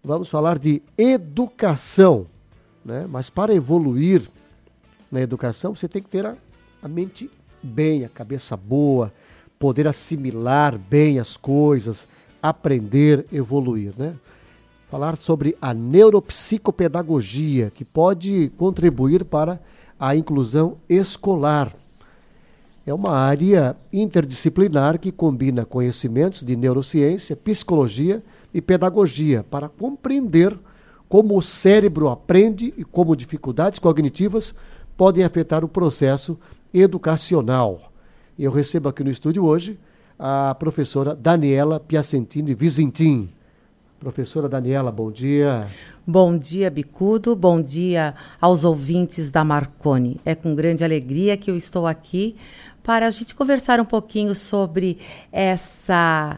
vamos falar de educação, né? Mas para evoluir na educação, você tem que ter a mente bem, a cabeça boa, poder assimilar bem as coisas, aprender, evoluir, né? Falar sobre a neuropsicopedagogia, que pode contribuir para a inclusão escolar. É uma área interdisciplinar que combina conhecimentos de neurociência, psicologia e pedagogia para compreender como o cérebro aprende e como dificuldades cognitivas podem afetar o processo educacional. E eu recebo aqui no estúdio hoje a professora Daniela Piacentini Vizintim. Professora Daniela, bom dia. Bom dia, Bicudo. Bom dia aos ouvintes da Marconi. É com grande alegria que eu estou aqui para a gente conversar um pouquinho sobre essa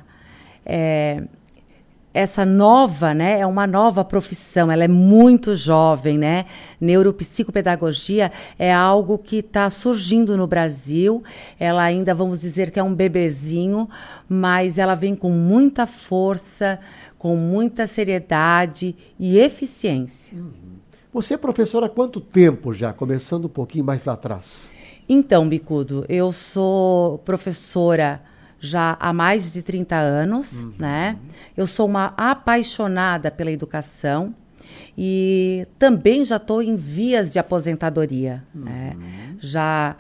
nova, né? É uma nova profissão, ela é muito jovem, né? Neuropsicopedagogia é algo que está surgindo no Brasil. Ela ainda, vamos dizer que é um bebezinho, mas ela vem com muita força, com muita seriedade e eficiência. Você é professora há quanto tempo já? Começando um pouquinho mais lá atrás. Então, Bicudo, eu sou professora já há mais de 30 anos, né? Eu sou uma apaixonada pela educação e também já estou em vias de aposentadoria, né? Já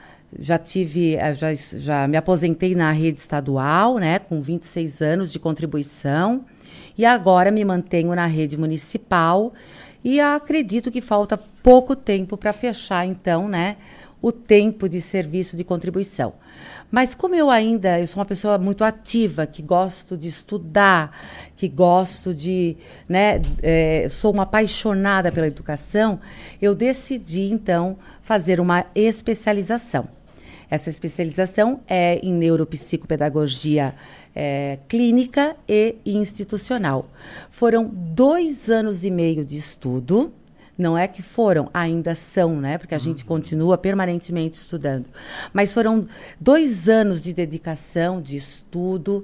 me aposentei na rede estadual, né? Com 26 anos de contribuição e agora me mantenho na rede municipal e acredito que falta pouco tempo para fechar, então, né? O tempo de serviço de contribuição. Mas como eu sou uma pessoa muito ativa, que gosto de estudar, que gosto de, né, sou uma apaixonada pela educação, eu decidi, então, fazer uma especialização. Essa especialização é em neuropsicopedagogia clínica e institucional. Foram 2 anos e meio de estudo. Não é que foram, ainda são, né? Porque a gente continua permanentemente estudando. Mas foram 2 anos de dedicação, de estudo.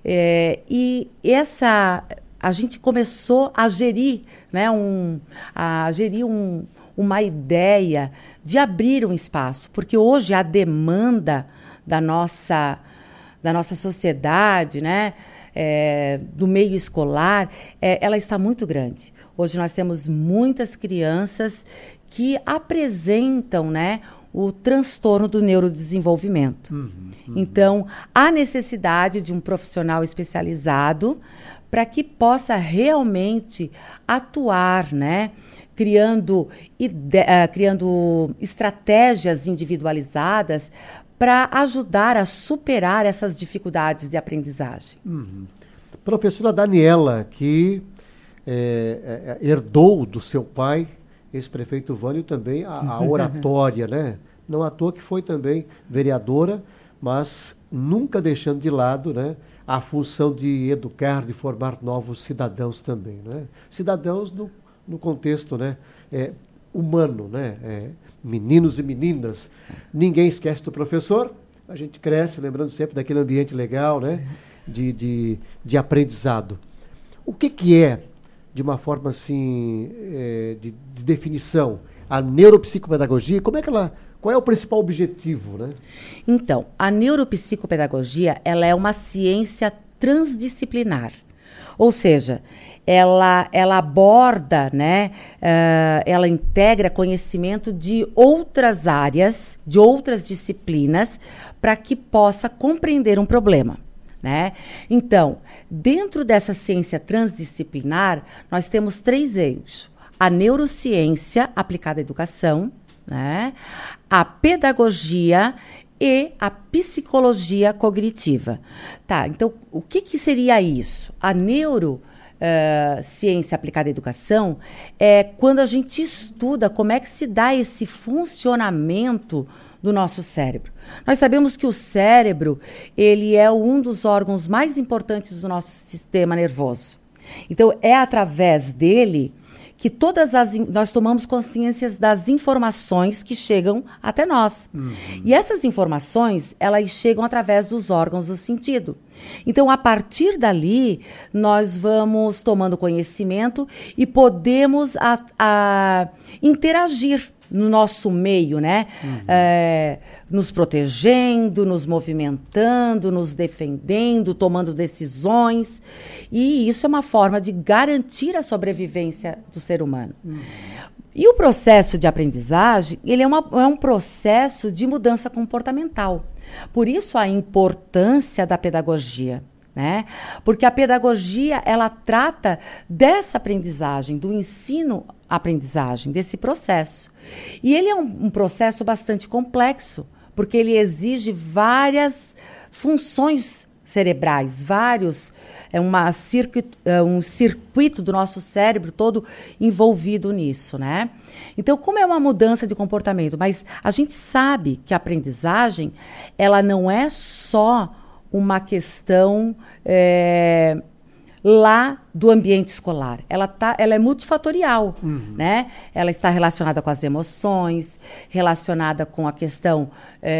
A gente começou a gerir, né? Uma ideia de abrir um espaço. Porque hoje a demanda da nossa sociedade, né? Do meio escolar, ela está muito grande. Hoje nós temos muitas crianças que apresentam, né, o transtorno do neurodesenvolvimento. Então, há necessidade de um profissional especializado para que possa realmente atuar, né, criando estratégias individualizadas para ajudar a superar essas dificuldades de aprendizagem. Professora Daniela, que herdou do seu pai, ex-prefeito Vânio, também a oratória, né? Não à toa que foi também vereadora, mas nunca deixando de lado, né, a função de educar, de formar novos cidadãos também, né? Cidadãos no contexto, né, humano, né? Meninos e meninas. Ninguém esquece do professor. A gente cresce lembrando sempre daquele ambiente legal, né, de aprendizado. O que é, de uma forma assim, de definição, a neuropsicopedagogia? Qual é o principal objetivo, né? Então, a neuropsicopedagogia, ela é uma ciência transdisciplinar. Ou seja, ela aborda, né, ela integra conhecimento de outras áreas, de outras disciplinas, para que possa compreender um problema, né? Então, dentro dessa ciência transdisciplinar, nós temos 3 eixos: a neurociência aplicada à educação, né, a pedagogia e a psicologia cognitiva. Tá, então, o que seria isso? A neurociência aplicada à educação é quando a gente estuda como é que se dá esse funcionamento do nosso cérebro. Nós sabemos que o cérebro, ele é um dos órgãos mais importantes do nosso sistema nervoso. Então, é através dele que nós tomamos consciência das informações que chegam até nós. E essas informações, elas chegam através dos órgãos do sentido. Então, a partir dali, nós vamos tomando conhecimento e podemos interagir no nosso meio, né? Nos protegendo, nos movimentando, nos defendendo, tomando decisões. E isso é uma forma de garantir a sobrevivência do ser humano. E o processo de aprendizagem, ele é um processo de mudança comportamental. Por isso a importância da pedagogia, né? Porque a pedagogia, ela trata dessa aprendizagem, do ensino-aprendizagem, desse processo. E ele é um processo bastante complexo, porque ele exige várias funções cerebrais, um circuito do nosso cérebro todo envolvido nisso, né? Então, como é uma mudança de comportamento, mas a gente sabe que a aprendizagem, ela não é só uma questão lá do ambiente escolar. Ela é multifatorial, né? Ela está relacionada com as emoções, relacionada com a questão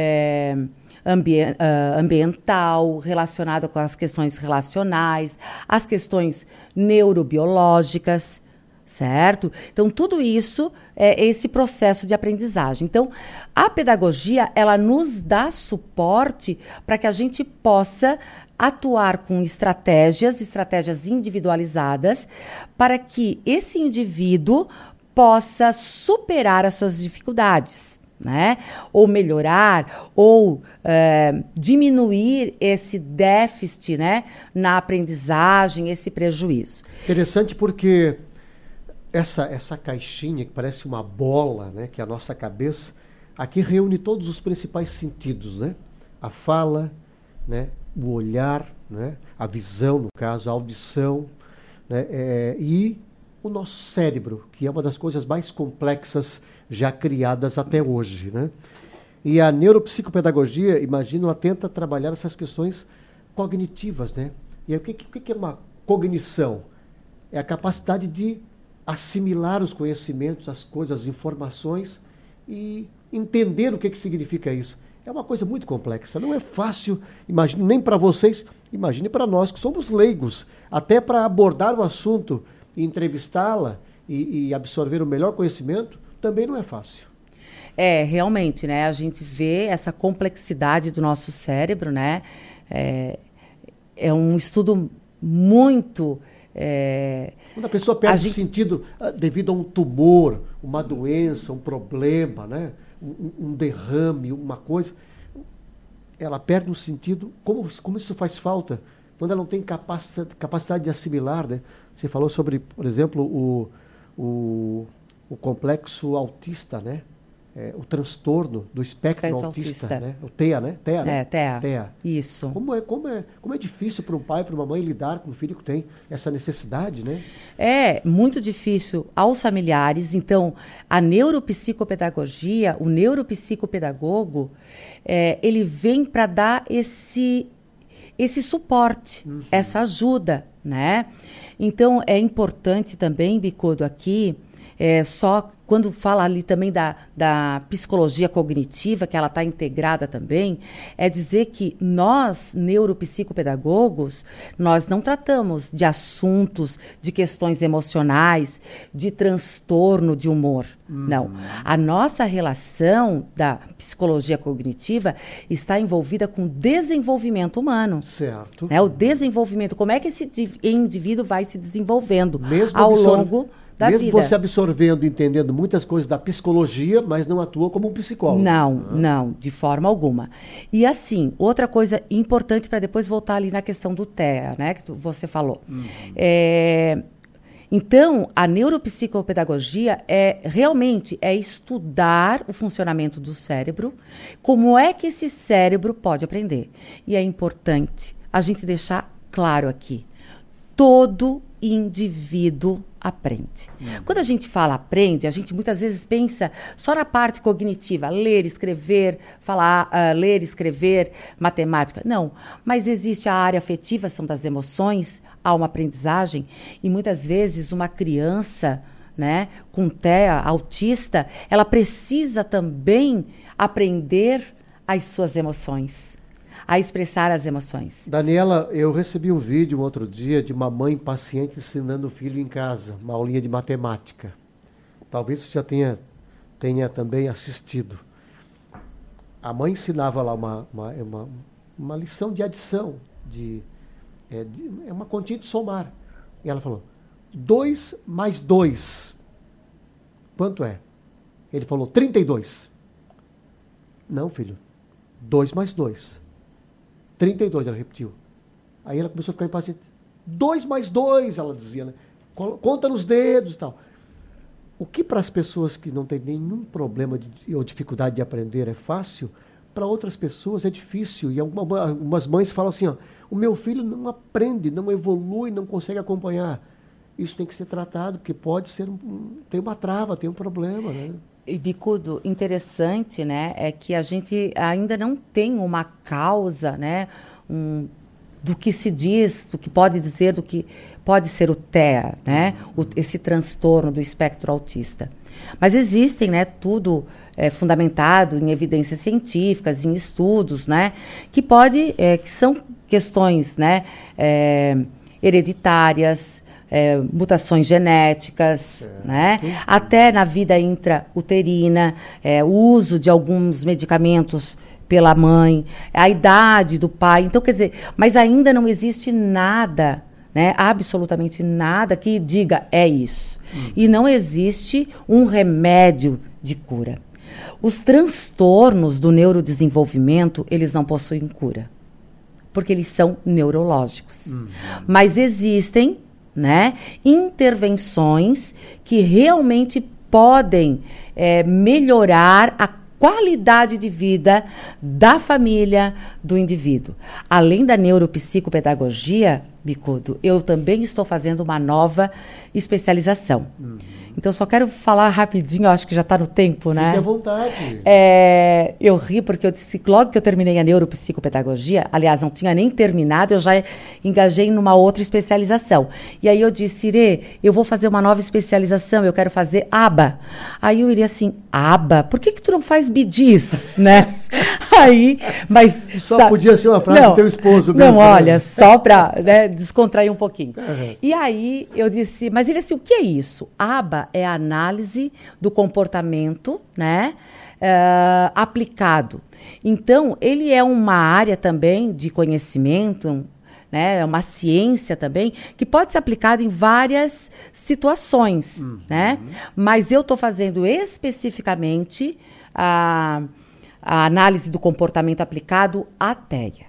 ambiental, relacionada com as questões relacionais, as questões neurobiológicas, certo? Então, tudo isso é esse processo de aprendizagem. Então, a pedagogia, ela nos dá suporte para que a gente possa atuar com estratégias individualizadas, para que esse indivíduo possa superar as suas dificuldades, né? Ou melhorar, ou diminuir esse déficit, né? Na aprendizagem, esse prejuízo. Interessante porque essa caixinha que parece uma bola, né? Que é a nossa cabeça, aqui reúne todos os principais sentidos, né? A fala, né? O olhar, né? A visão, no caso, a audição, né? E o nosso cérebro, que é uma das coisas mais complexas já criadas até hoje, né? E a neuropsicopedagogia, imagino, ela tenta trabalhar essas questões cognitivas, né? E aí, o que é uma cognição? É a capacidade de assimilar os conhecimentos, as coisas, as informações e entender o que significa isso. É uma coisa muito complexa, não é fácil, imagine, nem para vocês, imagine para nós que somos leigos, até para abordar o assunto e entrevistá-la e absorver o melhor conhecimento, também não é fácil. Realmente, né? A gente vê essa complexidade do nosso cérebro, né? É um estudo muito... Quando a pessoa perde o sentido devido a um tumor, uma doença, um problema, né? Um derrame, uma coisa, ela perde o sentido. Como isso faz falta? Quando ela não tem capacidade de assimilar, né? Você falou sobre, por exemplo, o complexo autista, né? O transtorno do espectro autista, né? O TEA, né? TEA, né? TEA. Isso. Como é difícil para um pai, para uma mãe lidar com um filho que tem essa necessidade, né? É muito difícil aos familiares. Então, a neuropsicopedagogia, o neuropsicopedagogo, ele vem para dar esse suporte, essa ajuda, né? Então, é importante também, Bicudo, aqui, só quando fala ali também da psicologia cognitiva, que ela está integrada também, é dizer que nós, neuropsicopedagogos, nós não tratamos de assuntos, de questões emocionais, de transtorno de humor. Não. A nossa relação da psicologia cognitiva está envolvida com o desenvolvimento humano. Certo. Né? O desenvolvimento, como é que esse indivíduo vai se desenvolvendo ao longo da vida. Mesmo você absorvendo, entendendo muitas coisas da psicologia, mas não atua como um psicólogo. Não, de forma alguma. E assim, outra coisa importante para depois voltar ali na questão do TEA, né, que você falou. Então, a neuropsicopedagogia realmente estudar o funcionamento do cérebro, como é que esse cérebro pode aprender. E é importante a gente deixar claro aqui, todo indivíduo aprende. Quando a gente fala aprende, a gente muitas vezes pensa só na parte cognitiva, ler, escrever, falar, ler, escrever, matemática. Não, mas existe a área afetiva, são das emoções, há uma aprendizagem, e muitas vezes uma criança, né, com TEA, autista, ela precisa também aprender as suas emoções. a expressar as emoções. Daniela, eu recebi um vídeo um outro dia de uma mãe paciente ensinando o filho em casa, uma aulinha de matemática. Talvez você já tenha também assistido. A mãe ensinava lá uma lição de adição, é uma continha de somar. E ela falou, 2 mais 2, quanto é? Ele falou, 32. Não, filho, 2 mais 2. 32, ela repetiu. Aí ela começou a ficar impaciente. 2 mais 2, ela dizia, né? Conta nos dedos e tal. O que para as pessoas que não têm nenhum problema ou dificuldade de aprender é fácil, para outras pessoas é difícil. E algumas mães falam assim, ó, o meu filho não aprende, não evolui, não consegue acompanhar. Isso tem que ser tratado, porque pode ser tem uma trava, tem um problema, né? E, Bicudo, interessante, né, é que a gente ainda não tem uma causa, né, do que se diz, do que pode dizer, do que pode ser o TEA, né, esse transtorno do espectro autista. Mas existem, né, tudo fundamentado em evidências científicas, em estudos, né, que são questões, né, hereditárias, mutações genéticas, né? Até na vida intrauterina, o uso de alguns medicamentos pela mãe, a idade do pai. Então, quer dizer, mas ainda não existe nada, né? Absolutamente nada que diga é isso. E não existe um remédio de cura. Os transtornos do neurodesenvolvimento, eles não possuem cura, porque eles são neurológicos. Mas existem, né, intervenções que realmente podem melhorar a qualidade de vida da família, do indivíduo. Além da neuropsicopedagogia, Bicudo, eu também estou fazendo uma nova especialização. Então, só quero falar rapidinho, acho que já está no tempo, né? Fique à vontade. Eu ri porque eu disse, logo que eu terminei a neuropsicopedagogia, aliás, não tinha nem terminado, eu já engajei numa outra especialização. E aí eu disse, Irê, eu vou fazer uma nova especialização, eu quero fazer ABA. Aí eu iria assim, ABA? Por que tu não faz BDIS, né? Aí, mas... Só podia ser uma frase do teu esposo mesmo. Não, olha, só para, né, descontrair um pouquinho. E aí eu disse, mas ele assim, o que é isso? ABA é a análise do comportamento, né, aplicado. Então, ele é uma área também de conhecimento, né, é uma ciência também, que pode ser aplicada em várias situações, né? Mas eu estou fazendo especificamente a análise do comportamento aplicado à TEA.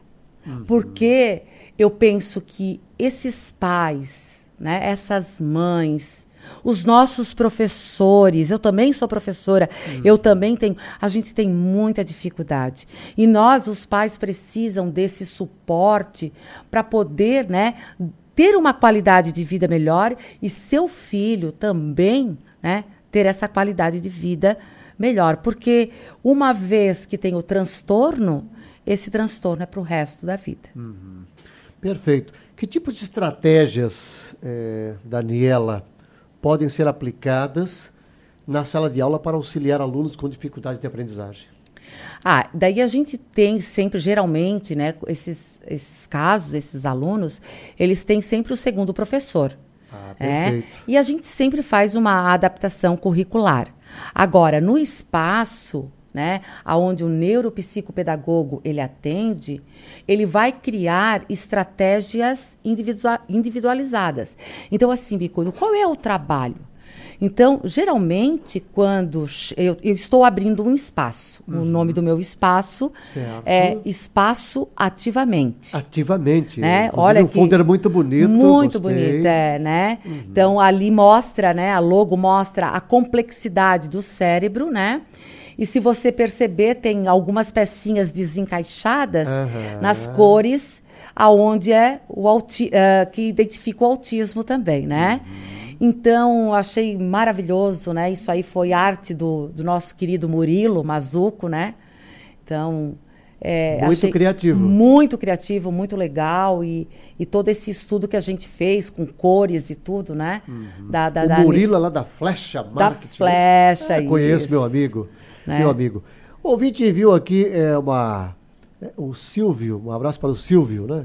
Porque eu penso que esses pais, né, essas mães, os nossos professores, eu também sou professora, eu também tenho, a gente tem muita dificuldade. E nós, os pais, precisam desse suporte para poder, né, ter uma qualidade de vida melhor e seu filho também, né, ter essa qualidade de vida melhor. Porque uma vez que tem o transtorno, esse transtorno é para o resto da vida. Perfeito. Que tipo de estratégias, Daniela, podem ser aplicadas na sala de aula para auxiliar alunos com dificuldade de aprendizagem? Daí a gente tem sempre, geralmente, né, esses casos, esses alunos, eles têm sempre o segundo professor. Perfeito. E a gente sempre faz uma adaptação curricular. Agora, no espaço, né, onde o neuropsicopedagogo ele atende, ele vai criar estratégias individualizadas. Então, assim, Bicudo, qual é o trabalho? Então, geralmente, quando eu estou abrindo um espaço, o nome do meu espaço é Espaço Ativamente. Ativamente. Né? Olha um folder muito bonito. Muito gostei. bonito, né? Então, ali mostra, né? A logo mostra a complexidade do cérebro, né? E se você perceber, tem algumas pecinhas desencaixadas nas cores, aonde é que identifica o autismo também, né? Então, achei maravilhoso, né? Isso aí foi arte do nosso querido Murilo Mazzucco, né? Então, muito criativo. Muito criativo, muito legal. E todo esse estudo que a gente fez com cores e tudo, né? O Murilo é lá da Flecha Marketing. Da Flecha, conheço, meu amigo. Né? Meu amigo. O ouvinte viu aqui O Silvio, um abraço para o Silvio, né?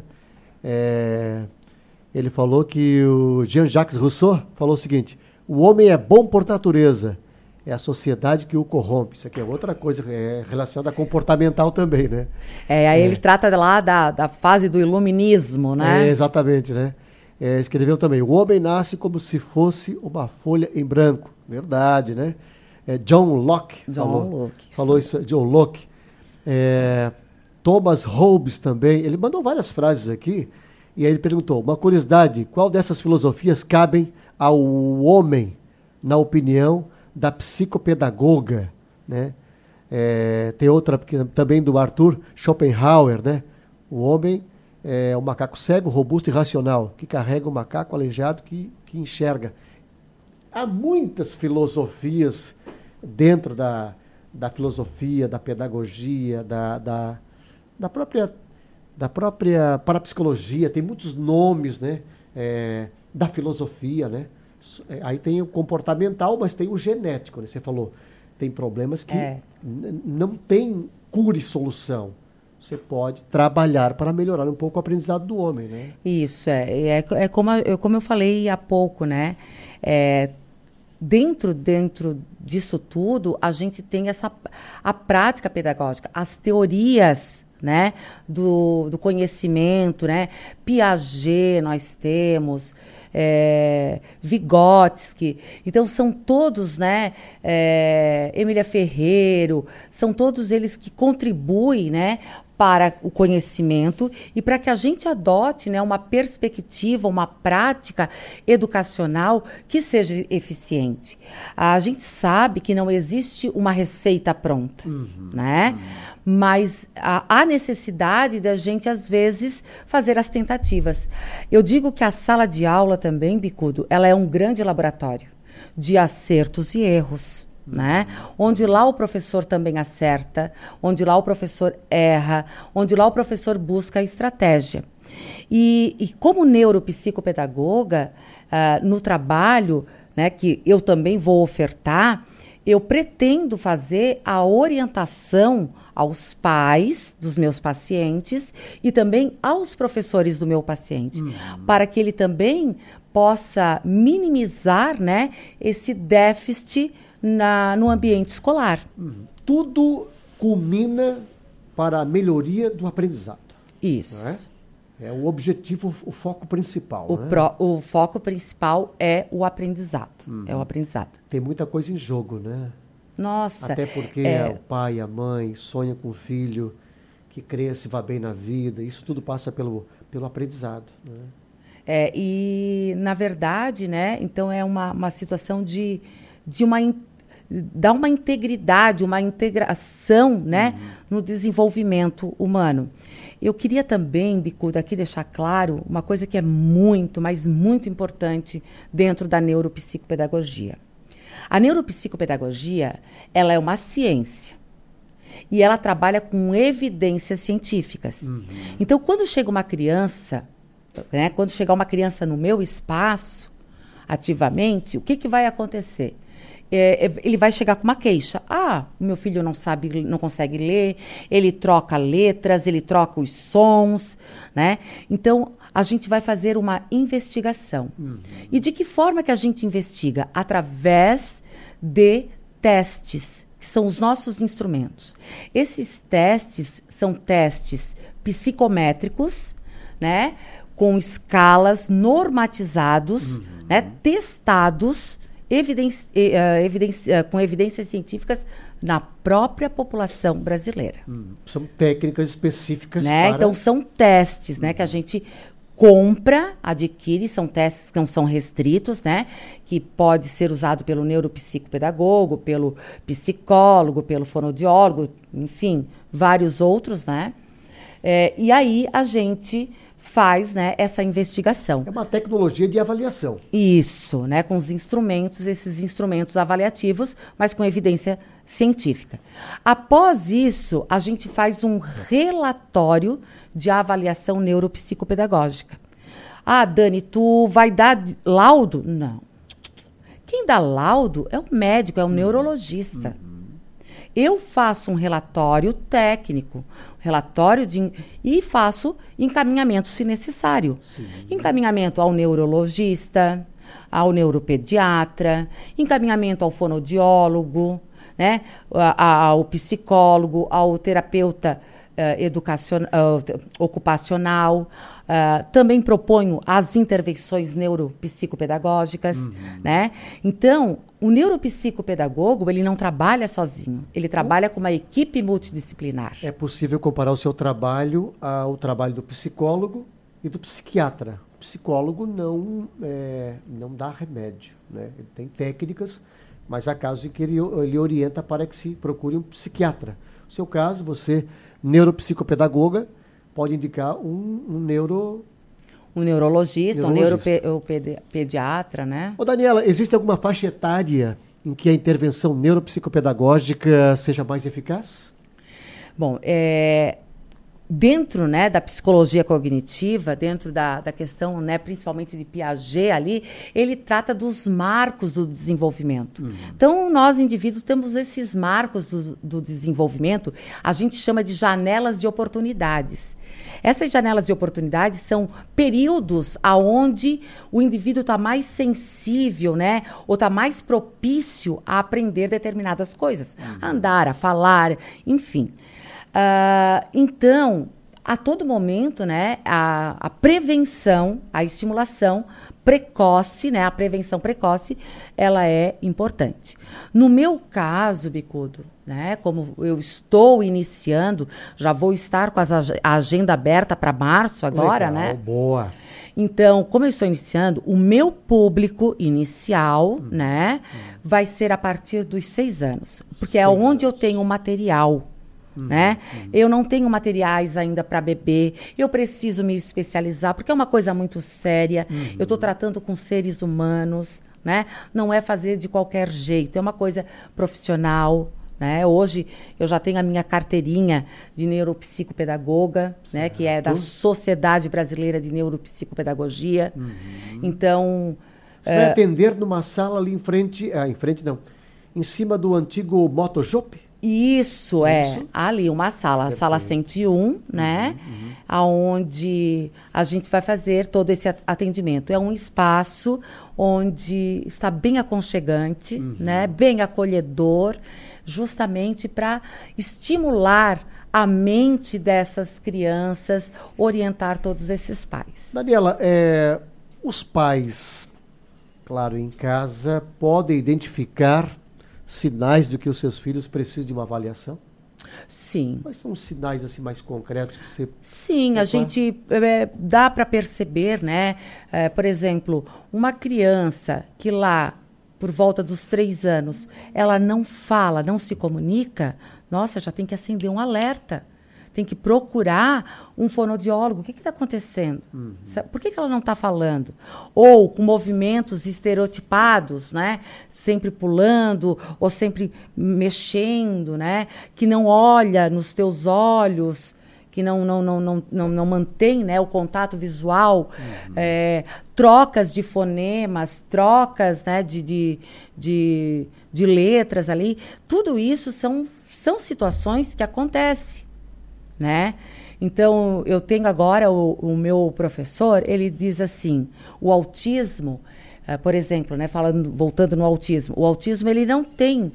Ele falou que o Jean-Jacques Rousseau falou o seguinte: o homem é bom por natureza, é a sociedade que o corrompe. Isso aqui é outra coisa, relacionada a comportamental também, né? Aí ele trata lá da fase do iluminismo, né? Exatamente, né? Escreveu também: o homem nasce como se fosse uma folha em branco. Verdade, né? John Locke falou isso. John Locke. Thomas Hobbes também. Ele mandou várias frases aqui. E aí ele perguntou: uma curiosidade, qual dessas filosofias cabem ao homem, na opinião da psicopedagoga, né? Tem outra também do Arthur Schopenhauer, né? O homem é um macaco cego, robusto e racional, que carrega um macaco aleijado que enxerga. Há muitas filosofias dentro da filosofia, da pedagogia, da própria parapsicologia, tem muitos nomes, né? Da filosofia, né? Aí tem o comportamental, mas tem o genético, né? Você falou, tem problemas que não tem cura e solução. Você pode trabalhar para melhorar um pouco o aprendizado do homem, né? Isso, como eu falei há pouco, né? Dentro disso tudo, a gente tem a prática pedagógica, as teorias, né, do conhecimento, né? Piaget nós temos, Vygotsky. Então, são todos, né? Emília Ferreiro, são todos eles que contribuem, né, para o conhecimento e para que a gente adote, né, uma perspectiva, uma prática educacional que seja eficiente. A gente sabe que não existe uma receita pronta, né? Mas há necessidade da gente, às vezes, fazer as tentativas. Eu digo que a sala de aula também, Bicudo, ela é um grande laboratório de acertos e erros. Né? Onde lá o professor também acerta, onde lá o professor erra, onde lá o professor busca a estratégia. E como neuropsicopedagoga, no trabalho, né, que eu também vou ofertar, eu pretendo fazer a orientação aos pais dos meus pacientes e também aos professores do meu paciente, para que ele também possa minimizar, né, esse déficit no ambiente escolar. Tudo culmina para a melhoria do aprendizado. Isso. É o objetivo, o foco principal. O foco principal é o aprendizado. É o aprendizado. Tem muita coisa em jogo, né? Nossa. Até porque o pai, a mãe sonham com o filho que cresça e vá bem na vida. Isso tudo passa pelo aprendizado, né? E, na verdade, né? Então, é uma situação de dar uma integridade, uma integração, né, no desenvolvimento humano. Eu queria também, Bicudo, aqui deixar claro uma coisa que é muito, mas muito importante dentro da neuropsicopedagogia. A neuropsicopedagogia, ela é uma ciência e ela trabalha com evidências científicas. Então, quando chega uma criança, né, quando chegar uma criança no meu espaço, ativamente, o que vai acontecer? Ele vai chegar com uma queixa. O meu filho não consegue ler, ele troca letras, ele troca os sons, né? Então, a gente vai fazer uma investigação. E de que forma que a gente investiga? Através de testes, que são os nossos instrumentos. Esses testes são testes psicométricos, né? Com escalas normatizados, né? Testados, com evidências científicas na própria população brasileira. São técnicas específicas, né? Então, são testes, né, que a gente compra, adquire, são testes que não são restritos, né, que pode ser usado pelo neuropsicopedagogo, pelo psicólogo, pelo fonoaudiólogo, enfim, vários outros, né? E aí a gente faz, né, essa investigação. É uma tecnologia de avaliação. Isso, né, com esses instrumentos avaliativos, mas com evidência científica. Após isso, a gente faz um relatório de avaliação neuropsicopedagógica. Dani, tu vai dar laudo? Não. Quem dá laudo é o médico, é o neurologista. Eu faço um relatório técnico, e faço encaminhamento se necessário. Sim. Encaminhamento ao neurologista, ao neuropediatra, encaminhamento ao fonoaudiólogo, né? Ao psicólogo, ao terapeuta ocupacional. Também proponho as intervenções neuropsicopedagógicas, né? Então, o neuropsicopedagogo, ele não trabalha sozinho, ele trabalha com uma equipe multidisciplinar. É possível comparar o seu trabalho ao trabalho do psicólogo e do psiquiatra. O psicólogo não dá remédio, né? Ele tem técnicas, mas há casos em que ele orienta para que se procure um psiquiatra. No seu caso, você, neuropsicopedagoga, pode indicar um neurologista, um neuropediatra, né? Ô, Daniela, existe alguma faixa etária em que a intervenção neuropsicopedagógica seja mais eficaz? Bom, dentro, né, da psicologia cognitiva, dentro da questão, né, principalmente de Piaget ali, ele trata dos marcos do desenvolvimento. Então, nós, indivíduos, temos esses marcos do desenvolvimento, a gente chama de janelas de oportunidades. Essas janelas de oportunidades são períodos onde o indivíduo está mais sensível, né, ou está mais propício a aprender determinadas coisas, a andar, a falar, enfim. Então, a todo momento, né, a prevenção, a estimulação precoce, né, a prevenção precoce, ela é importante. No meu caso, Bicudo, né, como eu estou iniciando, já vou estar com a agenda aberta para março agora, legal, né? Boa. Então, como eu estou iniciando, o meu público inicial, né, vai ser a partir dos 6 anos, porque é onde eu tenho o material. Né? Eu não tenho materiais ainda para bebê, eu preciso me especializar, porque é uma coisa muito séria. Eu estou tratando com seres humanos, né? Não é fazer de qualquer jeito, é uma coisa profissional. Né? Hoje eu já tenho a minha carteirinha de neuropsicopedagoga, né? Que é da Sociedade Brasileira de Neuropsicopedagogia. Então... Você vai atender numa sala ali em cima do antigo Motoshop? Isso, ali uma sala, a sala 101, né? Aonde a gente vai fazer todo esse atendimento. É um espaço onde está bem aconchegante, né? Bem acolhedor, justamente para estimular a mente dessas crianças, orientar todos esses pais. Daniela, os pais, claro, em casa, podem identificar sinais de que os seus filhos precisam de uma avaliação? Sim. Quais são os sinais assim mais concretos que você... Sim, a gente dá para perceber, né? Por exemplo, uma criança que lá, por volta dos 3 anos, ela não fala, não se comunica, nossa, já tem que acender um alerta. Tem que procurar um fonoaudiólogo. O que está acontecendo? Por que ela não está falando? Ou com movimentos estereotipados, né? Sempre pulando ou sempre mexendo, né? Que não olha nos teus olhos, que não mantém, né, o contato visual, trocas de fonemas, trocas, né, de letras ali. Tudo isso são situações que acontecem. Né? Então, eu tenho agora o meu professor, ele diz assim, o autismo, por exemplo, né, voltando no autismo, o autismo ele não tem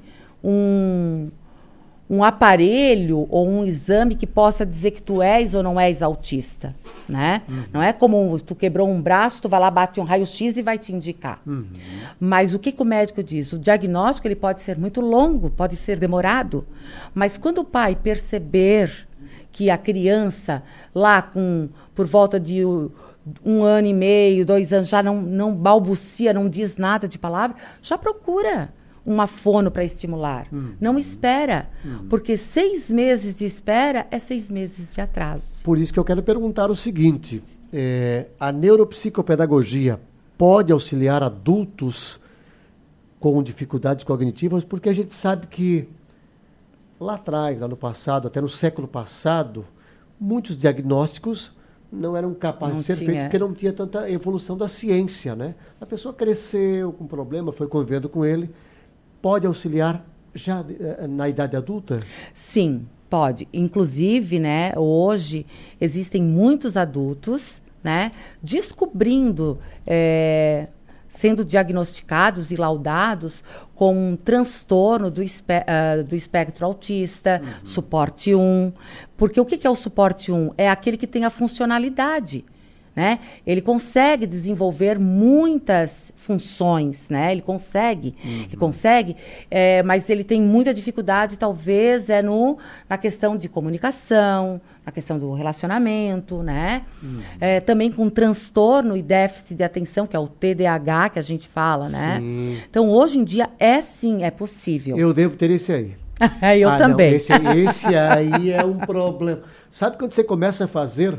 um aparelho ou um exame que possa dizer que tu és ou não és autista, né? Não é como tu quebrou um braço, tu vai lá, bate um raio-x e vai te indicar. Mas o que o médico diz? O diagnóstico ele pode ser muito longo, pode ser demorado, mas quando o pai perceber que a criança lá por volta de 1 ano e meio, 2 anos, já não balbucia, não diz nada de palavra, já procura uma fono para estimular. Não espera, porque 6 meses de espera é 6 meses de atraso. Por isso que eu quero perguntar o seguinte, a neuropsicopedagogia pode auxiliar adultos com dificuldades cognitivas? Porque a gente sabe que lá atrás, lá no passado, até no século passado, muitos diagnósticos não eram capazes de ser feitos porque não tinha tanta evolução da ciência, né? A pessoa cresceu com um problema, foi convivendo com ele, pode auxiliar Já na idade adulta? Sim, pode. Inclusive, né, hoje existem muitos adultos, né, descobrindo, sendo diagnosticados e laudados com um transtorno do espectro autista, suporte 1. Porque o que é o suporte 1? É aquele que tem a funcionalidade. Né? Ele consegue desenvolver muitas funções, né? Ele consegue, mas ele tem muita dificuldade, talvez, na questão de comunicação, na questão do relacionamento, né? Também com transtorno e déficit de atenção, que é o TDAH que a gente fala, né? Sim. Então, hoje em dia, sim, é possível. Eu devo ter esse aí. Eu também. Não, esse aí é um problema. Sabe quando você começa a fazer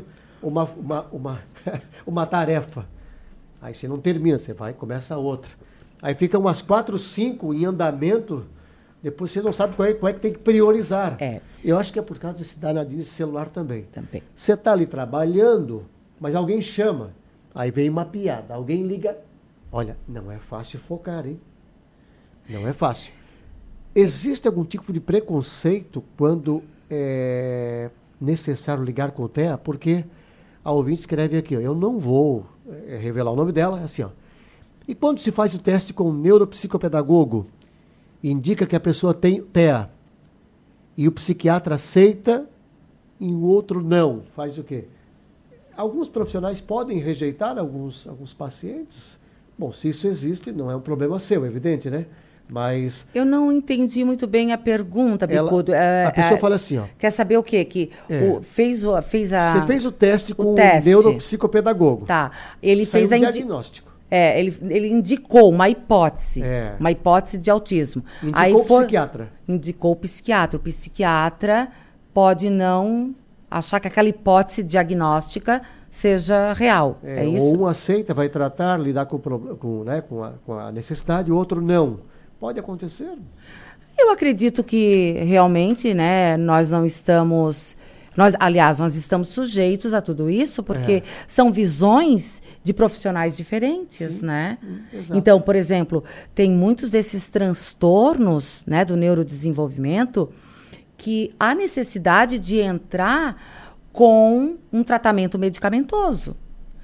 uma tarefa, aí você não termina, você vai e começa outra. Aí fica umas 4, 5 em andamento, depois você não sabe qual é que tem que priorizar. Eu acho que é por causa desse danadinho de celular também. Você está ali trabalhando, mas alguém chama, aí vem uma piada, alguém liga. Olha, não é fácil focar, hein? Não é fácil. Existe algum tipo de preconceito quando é necessário ligar com o TEA? Porque a ouvinte escreve aqui, ó, eu não vou revelar o nome dela, é assim, ó. E quando se faz o teste com um neuropsicopedagogo, indica que a pessoa tem TEA, e o psiquiatra aceita, e o outro não, faz o quê? Alguns profissionais podem rejeitar alguns pacientes. Bom, se isso existe, não é um problema seu, é evidente, né? Mas eu não entendi muito bem a pergunta, Bicudo. A pessoa fala assim, ó. Quer saber o quê? Você fez o teste com o neuropsicopedagogo. Tá. Ele fez o diagnóstico. Ele indicou uma hipótese. Uma hipótese de autismo. Indicou o psiquiatra. Indicou o psiquiatra. O psiquiatra pode não achar que aquela hipótese diagnóstica seja real. É isso? Ou um aceita, vai tratar, lidar com a necessidade, o outro não. Pode acontecer? Eu acredito que realmente, né, nós estamos sujeitos a tudo isso, porque são visões de profissionais diferentes, sim, né? Exato. Então, por exemplo, tem muitos desses transtornos, né, do neurodesenvolvimento que há necessidade de entrar com um tratamento medicamentoso.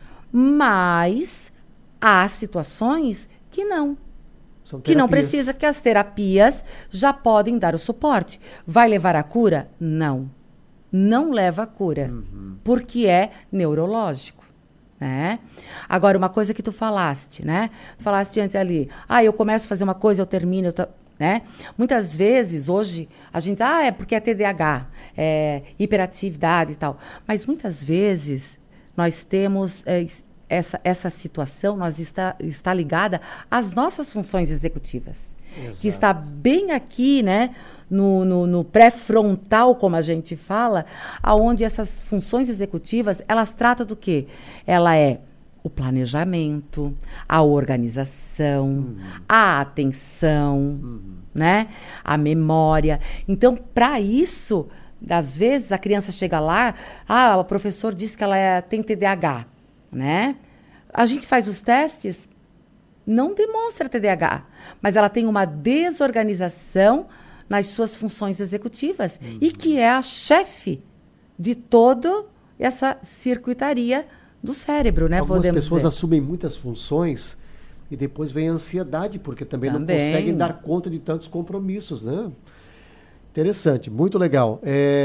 Mas há situações que não. Que não precisa, que as terapias já podem dar o suporte. Vai levar à cura? Não. Não leva à cura. Porque é neurológico. Né? Agora, uma coisa que tu falaste, né? Tu falaste antes ali, eu começo a fazer uma coisa, eu termino, né? Muitas vezes, hoje, a gente é porque é TDAH, é hiperatividade e tal. Mas muitas vezes, nós temos... Essa situação está ligada às nossas funções executivas. Exato. Que está bem aqui, né, no pré-frontal, como a gente fala, aonde essas funções executivas, elas tratam do quê? Ela é o planejamento, a organização, a atenção, né, a memória. Então, para isso, às vezes, a criança chega lá, o professor disse que ela tem TDAH. Né? A gente faz os testes, não demonstra TDAH, mas ela tem uma desorganização nas suas funções executivas e que é a chefe de toda essa circuitaria do cérebro, né? Algumas pessoas assumem muitas funções e depois vem a ansiedade, porque também não conseguem dar conta de tantos compromissos, né? Interessante, muito legal.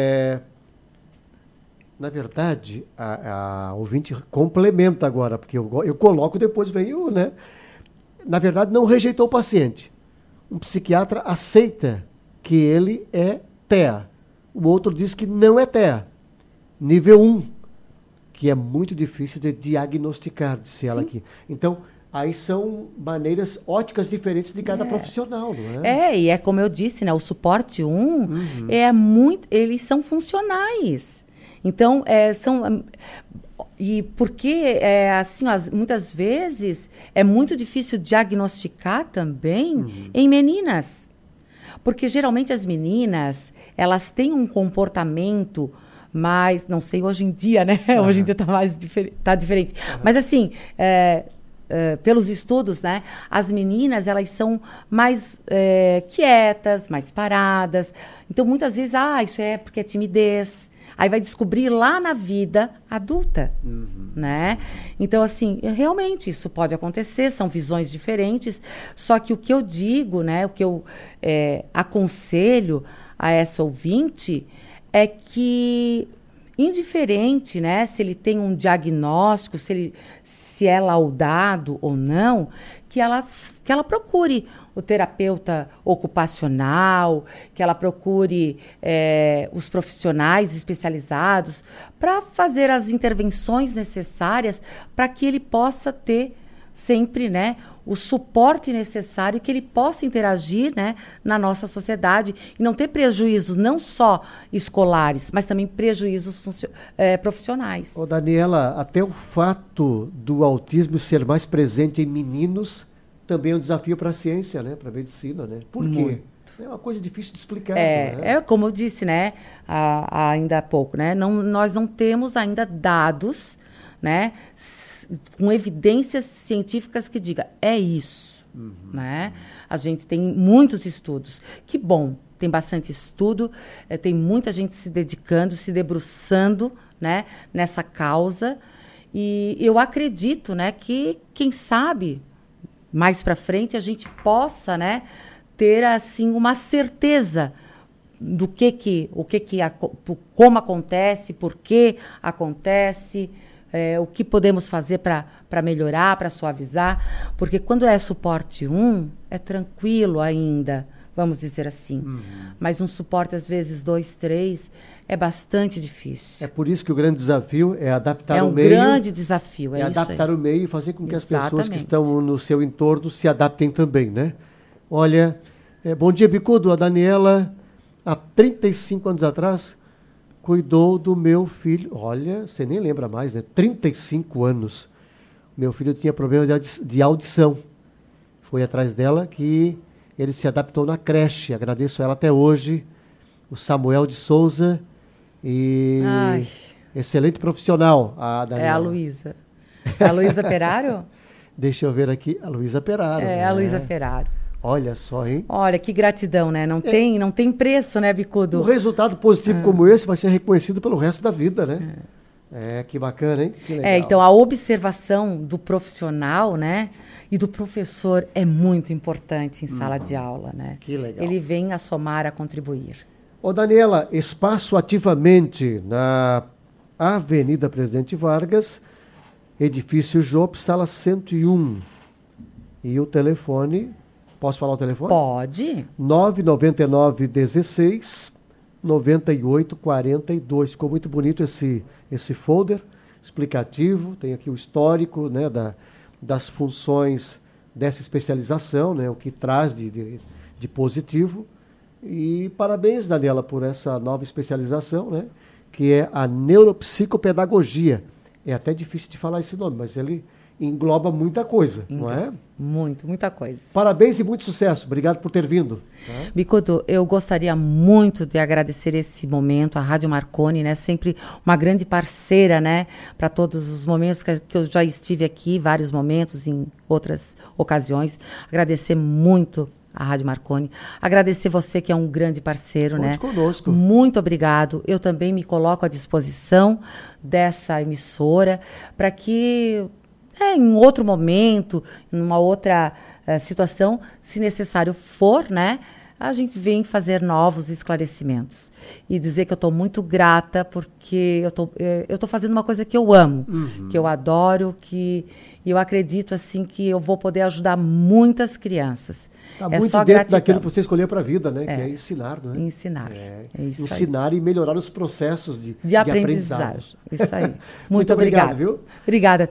Na verdade, a ouvinte complementa agora, porque eu coloco, depois vem o, né? Na verdade, não rejeitou o paciente. Um psiquiatra aceita que ele é TEA. O outro diz que não é TEA. Nível 1, que é muito difícil de diagnosticar, disse ela aqui. Então, aí são maneiras óticas diferentes de cada profissional, não é? E é como eu disse, né? O suporte 1 eles são funcionais. Então, e porque, assim, muitas vezes é muito difícil diagnosticar também em meninas. Porque, geralmente, as meninas, elas têm um comportamento mais, não sei, hoje em dia, né? Hoje em dia tá diferente. Mas, assim, pelos estudos, né, as meninas, elas são mais quietas, mais paradas. Então, muitas vezes, isso é porque é timidez. Aí vai descobrir lá na vida adulta, né? Então, assim, realmente isso pode acontecer, são visões diferentes. Só que o que eu digo, né, o que eu aconselho a essa ouvinte é que, indiferente, né, se ele tem um diagnóstico, se é laudado ou não, que ela procure o terapeuta ocupacional, que ela procure os profissionais especializados para fazer as intervenções necessárias para que ele possa ter sempre, né, o suporte necessário, que ele possa interagir, né, na nossa sociedade e não ter prejuízos não só escolares, mas também prejuízos profissionais. Ô Daniela, até o fato do autismo ser mais presente em meninos também é um desafio para a ciência, né, para a medicina, né? Por quê? Muito. É uma coisa difícil de explicar. Né? É como eu disse, né, ainda há pouco, né, nós não temos ainda dados, né, com evidências científicas que diga é isso, né? A gente tem muitos estudos. Que bom, tem bastante estudo, tem muita gente se dedicando, se debruçando, né, nessa causa. E eu acredito, né, que quem sabe mais para frente a gente possa, né, ter assim uma certeza do como acontece, por que acontece. O que podemos fazer para melhorar, para suavizar, porque quando é suporte 1, é tranquilo ainda, vamos dizer assim. Mas um suporte, às vezes, 2, 3, é bastante difícil. É por isso que o grande desafio é adaptar o meio. É um grande desafio, é isso adaptar aí. O meio e fazer com que Exatamente. As pessoas que estão no seu entorno se adaptem também, né? Olha, bom dia, Bicudo. A Daniela, há 35 anos atrás, cuidou do meu filho. Olha, você nem lembra mais, né? 35 anos. Meu filho tinha problema de audição. Foi atrás dela que ele se adaptou na creche. Agradeço ela até hoje. O Samuel de Souza. E excelente profissional, a Daniela. É a Luísa. É a Luísa Peraro? Deixa eu ver aqui. A Luísa Peraro. É a Luísa Peraro. Olha só, hein? Olha, que gratidão, né? Não tem preço, né, Bicudo? Um resultado positivo como esse vai ser reconhecido pelo resto da vida, né? Que bacana, hein? Que legal. Então a observação do profissional, né, e do professor é muito importante em sala de aula, né? Que legal. Ele vem a somar, a contribuir. Ô, Daniela, espaço ativamente na Avenida Presidente Vargas, edifício Jop, sala 101. E o telefone... Posso falar o telefone? Pode. 999-16-9842. Ficou muito bonito esse folder explicativo. Tem aqui o histórico, né, das funções dessa especialização, né, o que traz de positivo. E parabéns, Daniela, por essa nova especialização, né, que é a neuropsicopedagogia. É até difícil de falar esse nome, mas ele engloba muita coisa, não é? Muita coisa. Parabéns e muito sucesso. Obrigado por ter vindo. Bicudo, eu gostaria muito de agradecer esse momento, a Rádio Marconi, né? Sempre uma grande parceira, né? Para todos os momentos que eu já estive aqui, vários momentos, em outras ocasiões. Agradecer muito a Rádio Marconi. Agradecer você, que é um grande parceiro, Conte né? conosco. Muito obrigado. Eu também me coloco à disposição dessa emissora para que... em outro momento, em uma outra situação, se necessário for, né, a gente vem fazer novos esclarecimentos. E dizer que eu estou muito grata, porque eu tô fazendo uma coisa que eu amo, que eu adoro, que eu acredito assim que eu vou poder ajudar muitas crianças. Está muito só dentro gratidão. daquilo que você escolheu para a vida, né? Que é ensinar, né? Ensinar. É isso ensinar aí. E melhorar os processos de aprendizagem. Isso aí. Muito obrigado, viu? Obrigada.